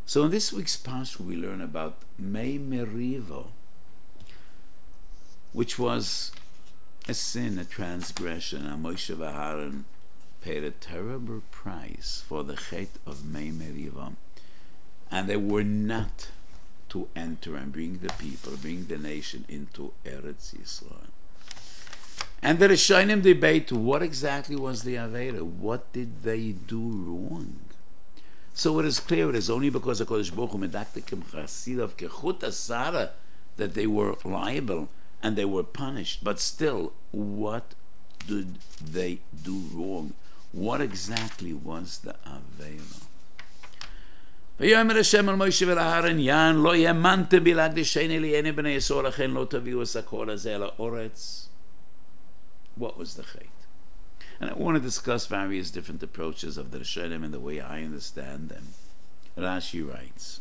So in this week's parsha we learn about Mei Meriva, which was a sin, a transgression, and Moshe Aaron paid a terrible price for the chet of Mei Meriva, and they were not to enter and bring the people, bring the nation into Eretz Yisrael. And the Rishonim debate what exactly was the Avera, what did they do wrong? So it is clear it is only because of Kodesh Baruch Hu medaktikim chasidav kechut asara that they were liable and they were punished. But still, what did they do wrong? What exactly was the Avera? ויאמר השם אל מוישה ולאהרן יען לא יאמנתם בי להקדישני לעיני בני ישראל לכן לא תביאו את הקול הזה אל הארץ. What was the chait? And I want to discuss various different approaches of the Rishonim and the way I understand them. Rashi writes,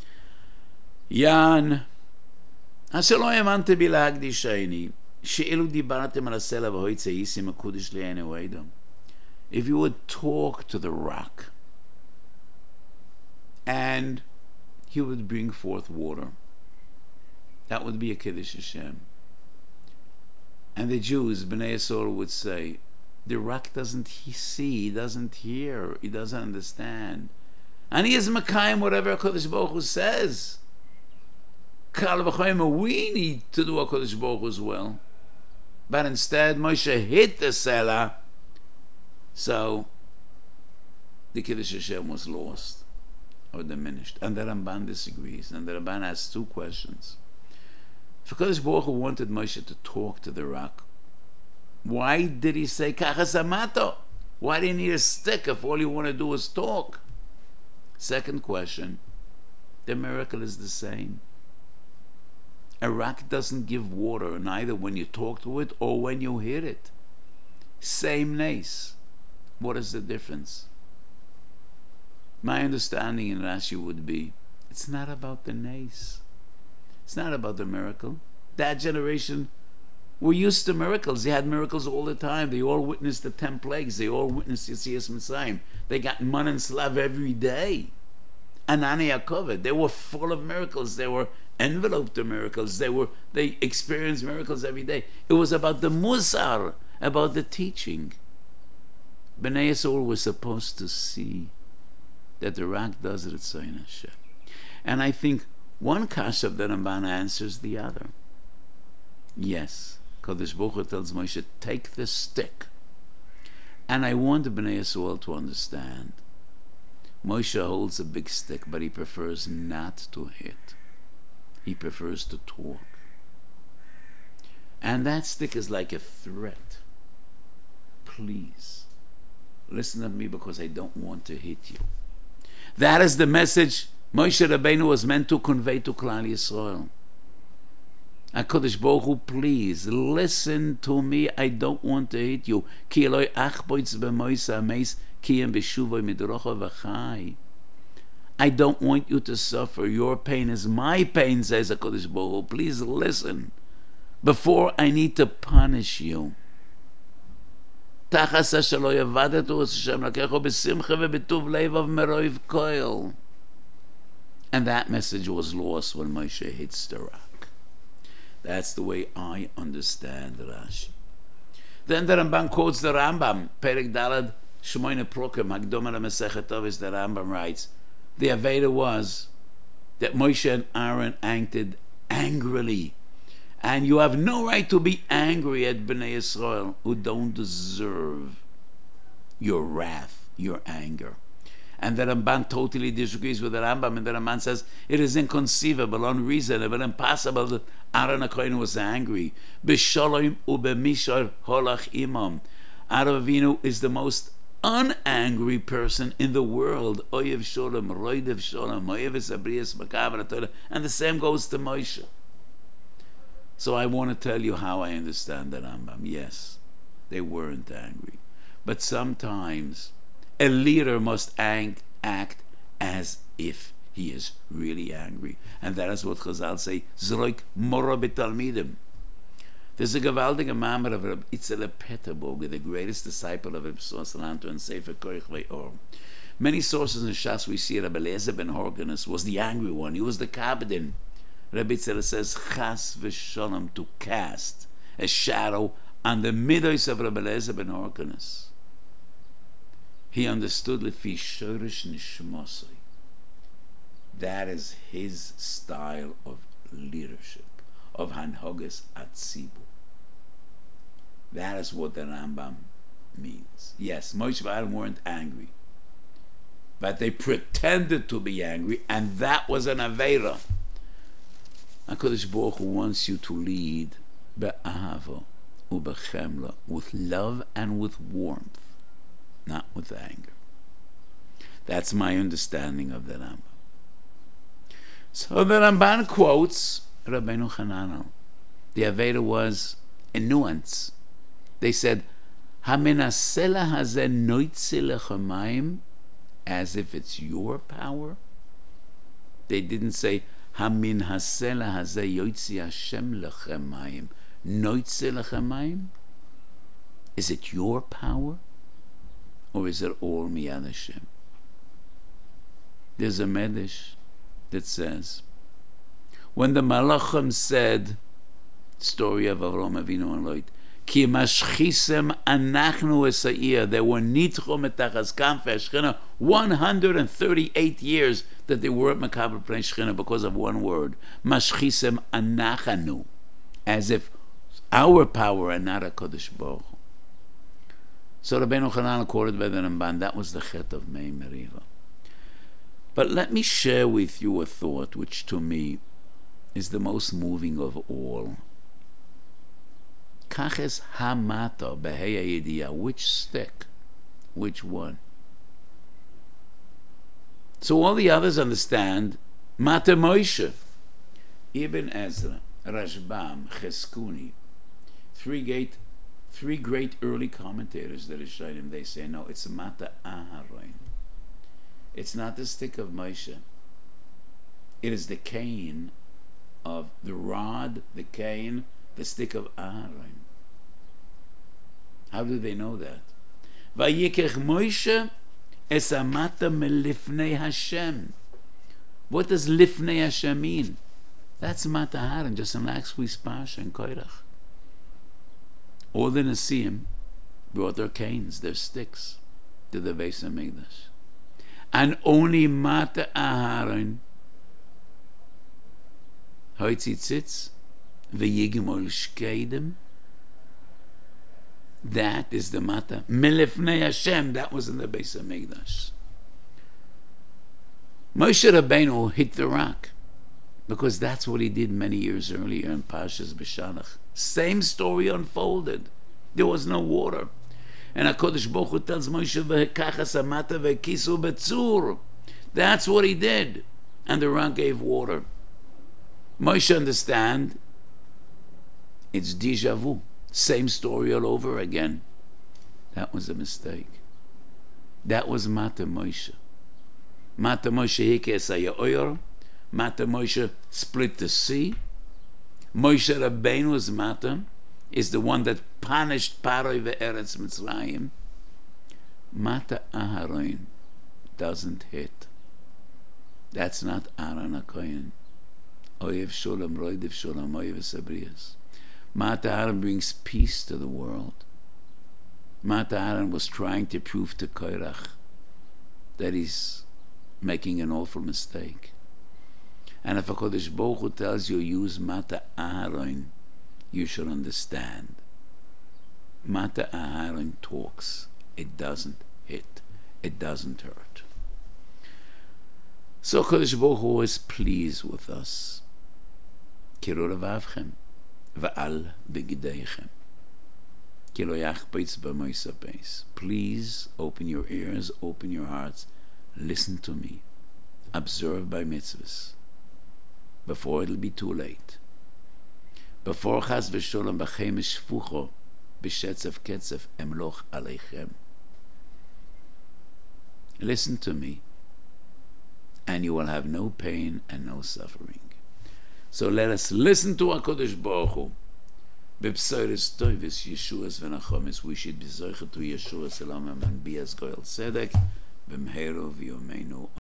יען אשר לא יאמנתם בי להקדישני שאילו דיברתם על הסלע והויצא איסים הקודש לעיני ואידום. If you would talk to the rock and he would bring forth water, that would be a Kiddush Hashem. And the Jews, Bnei Yisrael, would say, the rock doesn't see, he doesn't hear, he doesn't understand. And he is Makayim whatever HaKadosh Baruch Hu says. Kal v'chomer, we need to do HaKadosh Baruch Hu's will. But instead, Moshe hit the Selah, so the Kiddush Hashem was lost or diminished. And the Ramban disagrees. And the Ramban asks two questions. If HaKadosh Baruch Hu wanted Moshe to talk to the rock, why did he say Kachas Amato? Why do you need a stick if all you want to do is talk? Second question, the miracle is the same. A rock doesn't give water neither when you talk to it or when you hit it. Same nace. What is the difference? My understanding in Rashi would be, it's not about the nace. It's not about the miracle. That generation were used to miracles. They had miracles all the time. They all witnessed the 10 plagues. They all witnessed Yetzias Mitzrayim. They got man and slav every day. Anani Yaakov. They were full of miracles. They were enveloped in miracles. They experienced miracles every day. It was about the musar, about the teaching. Bnei Yisrael was supposed to see that the rock does it at Tzon Hashem. And I think one kasha of the Ramban answers the other. Yes, Kodesh Baruch Hu tells Moshe, take the stick. And I want the Bnei Yisrael to understand, Moshe holds a big stick, but he prefers not to hit. He prefers to talk. And that stick is like a threat. Please, listen to me because I don't want to hit you. That is the message Moshe Rabbeinu was meant to convey to Klal Yisrael. HaKadosh Baruch Hu, please listen to me. I don't want to hit you. Ki eloi achboitz b'moisa ameis kiyem b'shuvoi midrocha v'chai. I don't want you to suffer. Your pain is my pain, says HaKadosh Baruch Hu. Please listen before I need to punish you. Tachas asher lo yavadetu Hashem lakecho b'simcha v'b'tuv leivav meroiv koil. And that message was lost when Moshe hits the rock. That's the way I understand Rashi. Then the Ramban quotes the Rambam, Perek Dalad Shmoine Prokim, Hakdoma LaMasechet Avos. The Rambam writes, the Aveda was that Moshe and Aaron acted angrily. And you have no right to be angry at Bnei Yisrael who don't deserve your wrath, your anger. And the Ramban totally disagrees with the Rambam, and the Ramban says it is inconceivable, unreasonable, impossible that Aaron HaKohen was angry. B'shalom u'b'mishar holach imam. Aaron Avinu is the most unangry person in the world. Oyev sholem, roidev sholem, oyev esabrias makaber. And the same goes to Moshe. So I want to tell you how I understand the Rambam. Yes, they weren't angry. But sometimes a leader must act as if he is really angry. And that is what Chazal say, Zroik mora b'talmidim. There's a gewaltige Maamar of Reb Itzel Petterburg, the greatest disciple of Reb Tzvi Salanter and Sefer Koich Ve'or. Many sources in Shas we see Rabbi Eliezer ben Horganus was the angry one. He was the Kabbadim. Rabbi Tzela says, Chas v'sholom, to cast a shadow on the midos of Rabbi Eliezer ben Horganus. He understood lefi shorish nishmosai. That is his style of leadership, of hanhogas atzibu. That is what the Rambam means. Yes, Moshe and Aaron weren't angry, but they pretended to be angry, and that was an aveira. HaKadosh Baruch Hu wants you to lead be'ahava u'bechemla, with love and with warmth, not with anger. That's my understanding of the Rambam. So the Ramban quotes Rabbeinu Hananel. The Aveda was a nuance. They said, Hamenasela hazeh noitze lechamayim, as if it's your power. They didn't say, Hamin hasela hazeh yoitzi Hashem lechamayim, noitze lechamayim. Is it your power, or is it all miyad Hashem? There's a medrash that says, when the Malachim said, story of Avraham Avinu and Lot, Ki mashchisem anachnu esa'ir, they were nitchom etachas kanfei Shechina, 138 years that they were at Makabel Pnei Shechina because of one word, mashchisem anachanu, as if our power and not HaKadosh Baruch Hu. So Rabbeinu Hananel quoted by the Ramban, that was the chet of Mei Meriva. But let me share with you a thought which to me is the most moving of all. Kaches hamata behei yediyah, which stick? Which one? So all the others understand Mata Moshe. Ibn Ezra, Rashbam, Cheskuni, three great early commentators that is Rishonim, they say no, it's Mata Aharon. It's not the stick of Moshe. It is the cane of the rod, the cane, the stick of Aharon. How do they know that? Vayikech Moshe es amata melifnei Hashem. What does lifnei Hashem mean? That's Mata Aharon, just in last week's Parsha in Koirach. All the Nesiim brought their canes, their sticks, to the Beis HaMikdash. And only Mata Aharon hoitzitzitz v'yigmol shkeidem. That is the Mata Melifnei Hashem. That was in the Beis HaMikdash. Moshe Rabbeinu hit the rock because that's what he did many years earlier in Parshas Beshalach. Same story unfolded. There was no water. And HaKadosh Baruch Hu tells Moshe, V'hekachas amata v'kisu betzur. That's what he did. And the rock gave water. Moshe understand, it's déjà vu. Same story all over again. That was a mistake. That was Mata Moshe. Mata Moshe hikes ha'yoyer. Mata Moshe split the sea. Moshe Rabbeinu's Mata is the one that punished Paroi ve'eretz Mitzrayim. Mata Aharon doesn't hit. That's not Aaron HaKohen. Oyev Sholem, Roidev Sholem, Oyev Sabrias. Mata Aharon brings peace to the world. Mata Aharon was trying to prove to Koirach that he's making an awful mistake. And if HaKadosh Baruch Hu tells you use Mata Aharon, you should understand. Mata Aharon talks. It doesn't hit. It doesn't hurt. So HaKadosh Baruch Hu is pleased with us. Kiro levavchem va'al begideichem. Kilo yachpeitz b'moisa beis. Please open your ears, open your hearts. Listen to me. Observe by mitzvahs. Before it'll be too late. Before chas v'sholem b'chem shfucho b'shetzef ketzef emloch aleichem. Listen to me, and you will have no pain and no suffering. So let us listen to HaKadosh Baruch Hu. B'psoris toivis Yeshuas v'nachomis. We should be zoichet to Yeshuas elamim and be as goyal tzedek. B'mheiro v'yomeinu